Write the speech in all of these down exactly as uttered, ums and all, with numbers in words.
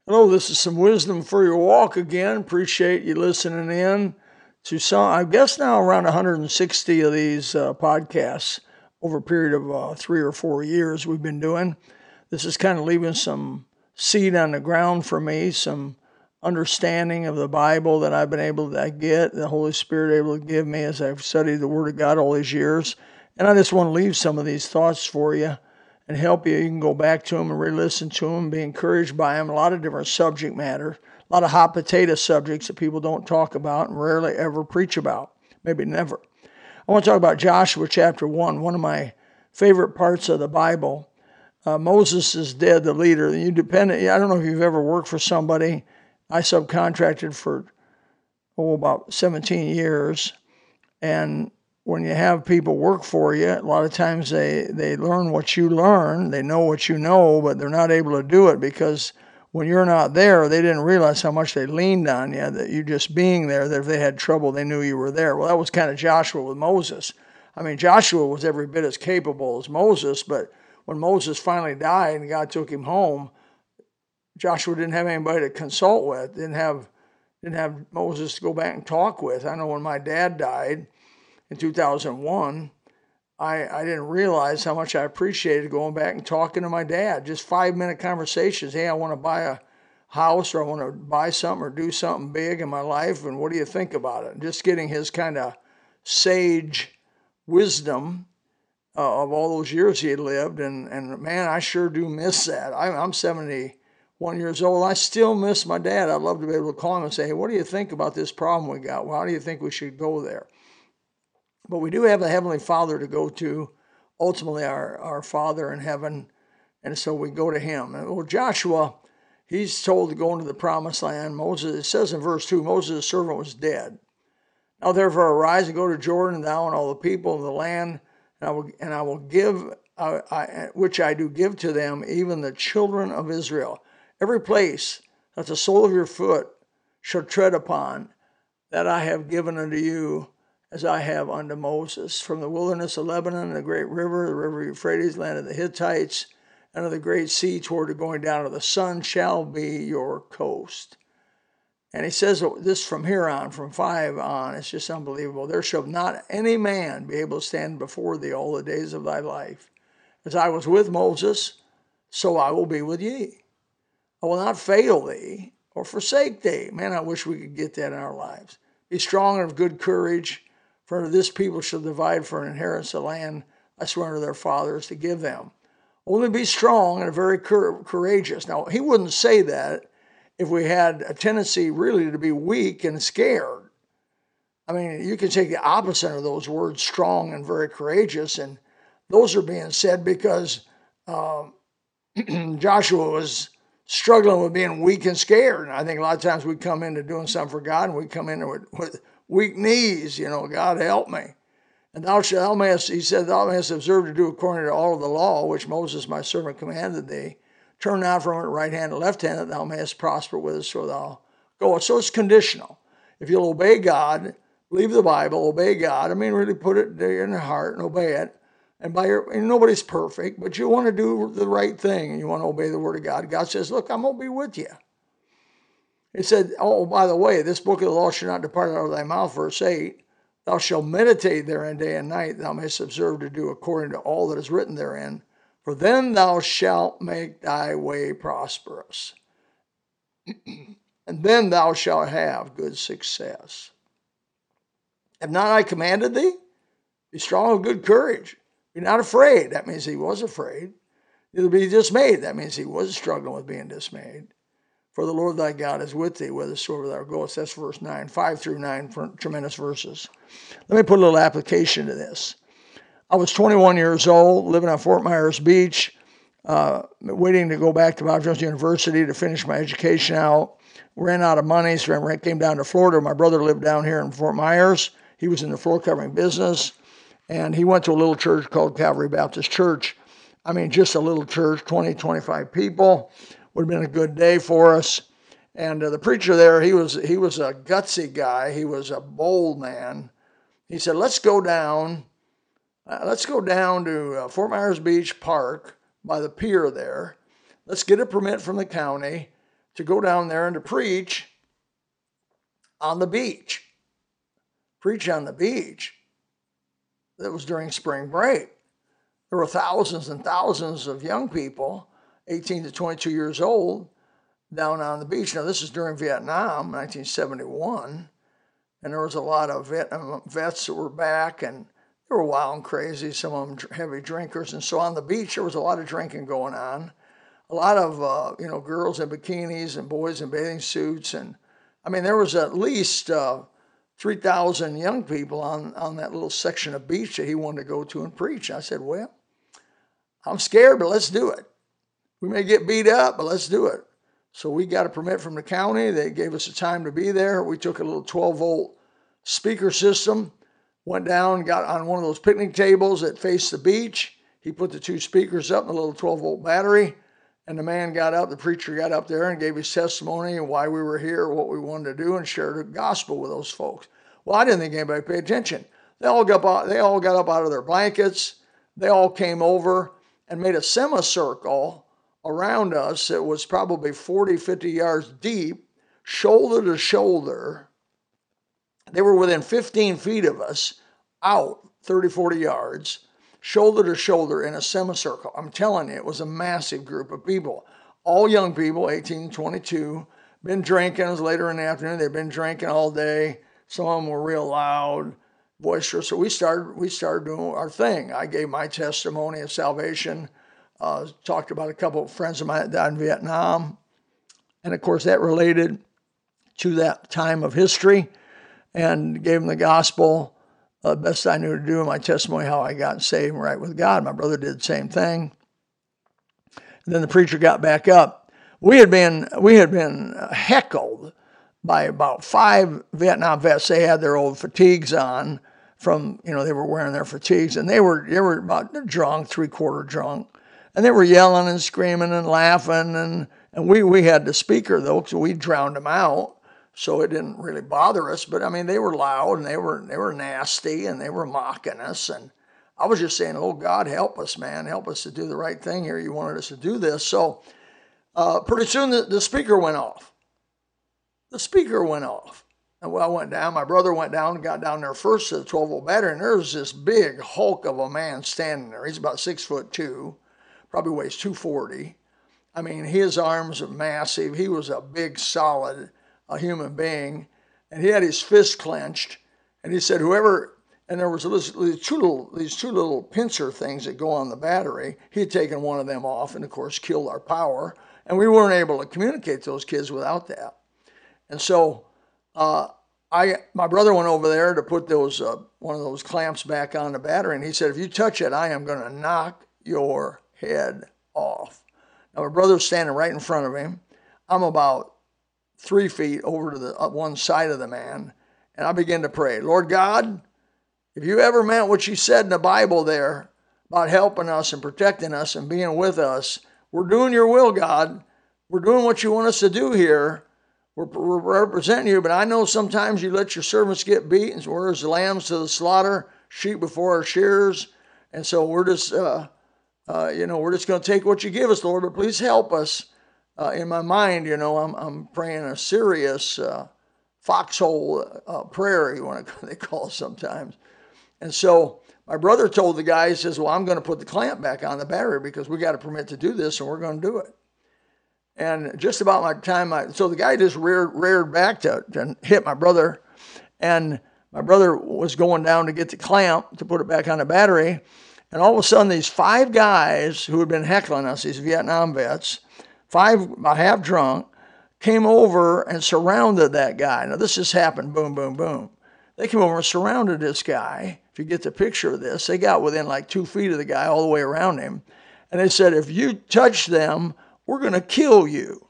Hello, this is some wisdom for your walk again. Appreciate you listening in to some, I guess now around one hundred sixty of these uh, podcasts over a period of uh, three or four years we've been doing. This is kind of leaving some seed on the ground for me, some understanding of the Bible that I've been able to get, the Holy Spirit able to give me as I've studied the Word of God all these years. And I just want to leave some of these thoughts for you and help you. You can go back to them and re-listen to them, be encouraged by them. A lot of different subject matter, a lot of hot potato subjects that people don't talk about and rarely ever preach about, maybe never. I want to talk about Joshua chapter one, one of my favorite parts of the Bible. Uh, Moses is dead, the leader. You depend. I don't know if you've ever worked for somebody. I subcontracted for oh about seventeen years, and when you have people work for you, a lot of times they, they learn what you learn, they know what you know, but they're not able to do it because when you're not there, they didn't realize how much they leaned on you, that you just being there, that if they had trouble, they knew you were there. Well, that was kind of Joshua with Moses. I mean, Joshua was every bit as capable as Moses, but when Moses finally died and God took him home, Joshua didn't have anybody to consult with, didn't have, didn't have Moses to go back and talk with. I know when my dad died, in two thousand one, I, I didn't realize how much I appreciated going back and talking to my dad. Just five minute conversations. Hey, I want to buy a house, or I want to buy something or do something big in my life, and what do you think about it? And just getting his kind of sage wisdom uh, of all those years he had lived. And, and man, I sure do miss that. I, I'm seventy-one years old. I still miss my dad. I'd love to be able to call him and say, hey, what do you think about this problem we got? Well, how do you think we should go there? But we do have a Heavenly Father to go to, ultimately our, our Father in heaven, and so we go to Him. And well, Joshua, he's told to go into the Promised Land. Moses, it says in verse two, Moses, the servant, was dead. Now therefore arise and go to Jordan, thou and all the people of the land, and I will, and I will give, uh, I, which I do give to them, even the children of Israel. Every place that the sole of your foot shall tread upon, that I have given unto you, as I have unto Moses, from the wilderness of Lebanon, the great river, the river Euphrates, land of the Hittites, and of the great sea toward the going down of the sun, shall be your coast. And he says this from here on, from five on, it's just unbelievable. There shall not any man be able to stand before thee all the days of thy life. As I was with Moses, so I will be with ye. I will not fail thee or forsake thee. Man, I wish we could get that in our lives. Be strong and of good courage. For this people shall divide for an inheritance the land I swear unto their fathers to give them. Only be strong and very courageous. Now, he wouldn't say that if we had a tendency really to be weak and scared. I mean, you can take the opposite of those words, strong and very courageous, and those are being said because uh, Joshua was struggling with being weak and scared. And I think a lot of times we come into doing something for God, and we come in with, with weak knees, you know, God help me. And thou shalt, thou mayest, he said, thou mayest observe to do according to all of the law, which Moses my servant commanded thee. Turn not from it right hand to left hand, that thou mayest prosper with us, so thou goest. So it's conditional. If you'll obey God, leave the Bible, obey God, I mean, really put it there in your heart and obey it. And by your, and nobody's perfect, but you want to do the right thing and you want to obey the word of God. God says, look, I'm going to be with you. It said, oh, by the way, this book of the law shall not depart out of thy mouth, verse eight. Thou shalt meditate therein day and night, thou mayest observe to do according to all that is written therein. For then thou shalt make thy way prosperous. And then thou shalt have good success. Have not I commanded thee? Be strong of good courage. Be not afraid. That means he was afraid. Neither be dismayed. That means he was struggling with being dismayed. For the Lord thy God is with thee, whithersoever thou goest. That's verse nine, five through nine, tremendous verses. Let me put a little application to this. I was twenty-one years old, living on Fort Myers Beach, uh, waiting to go back to Bob Jones University to finish my education out. Ran out of money, so I came down to Florida. My brother lived down here in Fort Myers. He was in the floor covering business, and he went to a little church called Calvary Baptist Church. I mean, just a little church, twenty, twenty-five people. Would have been a good day for us. And uh, the preacher there, he was he was a gutsy guy. He was a bold man. He said, let's go down, uh, let's go down to uh, Fort Myers Beach Park by the pier there. Let's get a permit from the county to go down there and to preach on the beach. Preach on the beach. That was during spring break. There were thousands and thousands of young people, eighteen to twenty-two years old, down on the beach. Now, this is during Vietnam, nineteen seventy-one, and there was a lot of Vietnam vets that were back, and they were wild and crazy, some of them heavy drinkers. And so on the beach, there was a lot of drinking going on. A lot of, uh, you know, girls in bikinis and boys in bathing suits. And, I mean, there was at least uh, three thousand young people on, on that little section of beach that he wanted to go to and preach. I said, well, I'm scared, but let's do it. We may get beat up, but let's do it. So we got a permit from the county. They gave us a time to be there. We took a little twelve volt speaker system, went down, got on one of those picnic tables that faced the beach. He put the two speakers up in a little twelve volt battery, and the man got up, the preacher got up there and gave his testimony and why we were here, what we wanted to do, and shared the gospel with those folks. Well, I didn't think anybody paid attention. They all got up, they all got up out of their blankets. They all came over and made a semicircle around us. It was probably forty, fifty yards deep, shoulder to shoulder. They were within fifteen feet of us, out thirty, forty yards, shoulder to shoulder in a semicircle. I'm telling you, it was a massive group of people. All young people, eighteen, twenty-two, been drinking. It was later in the afternoon. They'd been drinking all day. Some of them were real loud, boisterous. So we started, we started doing our thing. I gave my testimony of salvation, uh, talked about a couple of friends of mine that died in Vietnam. And of course, that related to that time of history, and gave them the gospel, uh, best I knew to do in my testimony, how I got saved and right with God. My brother did the same thing. And then the preacher got back up. We had been, we had been heckled by about five Vietnam vets. They had their old fatigues on from, you know, they were wearing their fatigues, and they were, they were about, they're drunk, three quarter drunk. And they were yelling and screaming and laughing. And, and we, we had the speaker though, so we drowned them out. So it didn't really bother us. But I mean, they were loud and they were, they were nasty and they were mocking us. And I was just saying, oh God, help us, man. Help us to do the right thing here. You wanted us to do this. So uh, pretty soon the, the speaker went off. The speaker went off. And well, I went down. My brother went down and got down there first to the twelve volt battery. And there was this big hulk of a man standing there. He's about six foot two, probably weighs two forty. I mean, his arms are massive. He was a big, solid a human being. And he had his fist clenched. And he said, whoever, and there was these two little, these two little pincer things that go on the battery. He had taken one of them off and, of course, killed our power. And we weren't able to communicate to those kids without that. And so uh, I, my brother went over there to put those uh, one of those clamps back on the battery, and he said, if you touch it, I am going to knock your head off. Now, my brother's standing right in front of him. I'm about three feet over to the uh, one side of the man, and I began to pray, Lord God, if you ever meant what you said in the Bible there about helping us and protecting us and being with us, we're doing your will, God. We're doing what you want us to do here. We're, we're representing you, but I know sometimes you let your servants get beat, and we're as lambs to the slaughter, sheep before our shears. And so we're just, uh, uh, you know, we're just going to take what you give us, Lord, but please help us. Uh, in my mind, you know, I'm, I'm praying a serious uh, foxhole uh, prayer, you want to, they call it sometimes. And so my brother told the guy, he says, well, I'm going to put the clamp back on the battery because we got a permit to do this, and we're going to do it. And just about my time, I, so the guy just reared, reared back to, to hit my brother. And my brother was going down to get the clamp to put it back on the battery. And all of a sudden, these five guys who had been heckling us, these Vietnam vets, five, about half drunk, came over and surrounded that guy. Now, this just happened, boom, boom, boom. They came over and surrounded this guy. If you get the picture of this, they got within like two feet of the guy all the way around him. And they said, if you touch them, we're going to kill you.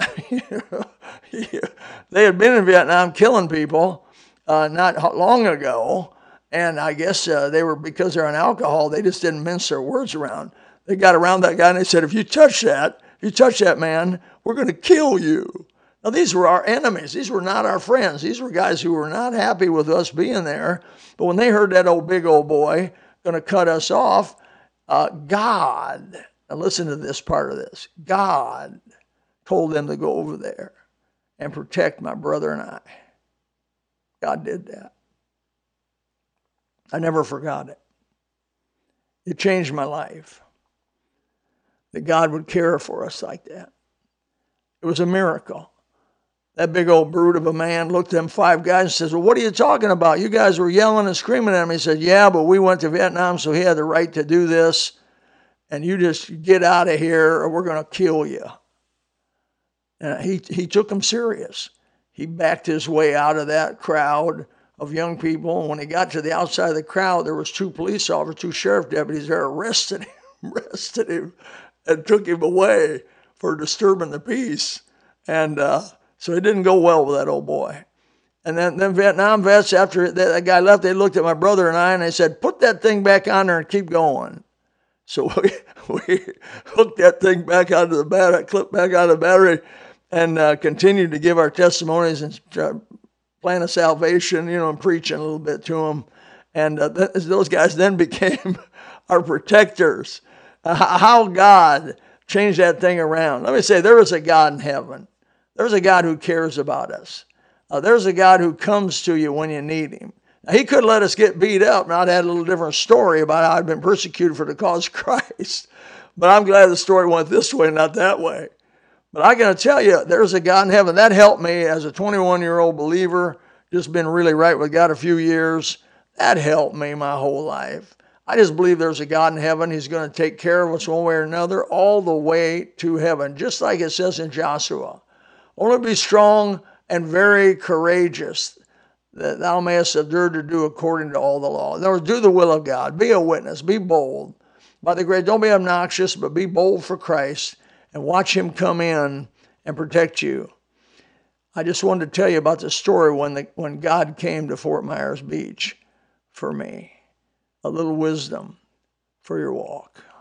They had been in Vietnam killing people uh, not long ago. And I guess uh, they were, because they're on alcohol, they just didn't mince their words around. They got around that guy and they said, if you touch that, if you touch that man, we're going to kill you. Now, these were our enemies. These were not our friends. These were guys who were not happy with us being there. But when they heard that old big old boy going to cut us off, uh, God... Now listen to this part of this. God told them to go over there and protect my brother and I. God did that. I never forgot it. It changed my life, that God would care for us like that. It was a miracle. That big old brute of a man looked at them five guys and says, well, what are you talking about? You guys were yelling and screaming at him. He said, yeah, but we went to Vietnam, so he had the right to do this. And you just get out of here or we're going to kill you. And he, he took them serious. He backed his way out of that crowd of young people. And when he got to the outside of the crowd, there was two police officers, two sheriff deputies there, arrested him, arrested him and took him away for disturbing the peace. And uh, so it didn't go well with that old boy. And then, then Vietnam vets, after that, that guy left, they looked at my brother and I and they said, put that thing back on there and keep going. So we, we hooked that thing back onto the battery, clipped back out of the battery, and uh, continued to give our testimonies and uh, plan of salvation, you know, and preaching a little bit to them. And uh, th- those guys then became our protectors. Uh, how God changed that thing around. Let me say, there is a God in heaven. There's a God who cares about us. Uh, there's a God who comes to you when you need him. Now, he could let us get beat up, and I'd had a little different story about how I'd been persecuted for the cause of Christ. But I'm glad the story went this way, not that way. But I got to tell you, there's a God in heaven. That helped me as a twenty-one-year-old believer, just been really right with God a few years. That helped me my whole life. I just believe there's a God in heaven. He's going to take care of us one way or another all the way to heaven, just like it says in Joshua. Only be strong and very courageous, that thou mayest endure to do according to all the law. In other words, do the will of God. Be a witness. Be bold. By the grace, don't be obnoxious, but be bold for Christ and watch him come in and protect you. I just wanted to tell you about the story when the, when God came to Fort Myers Beach for me. A little wisdom for your walk.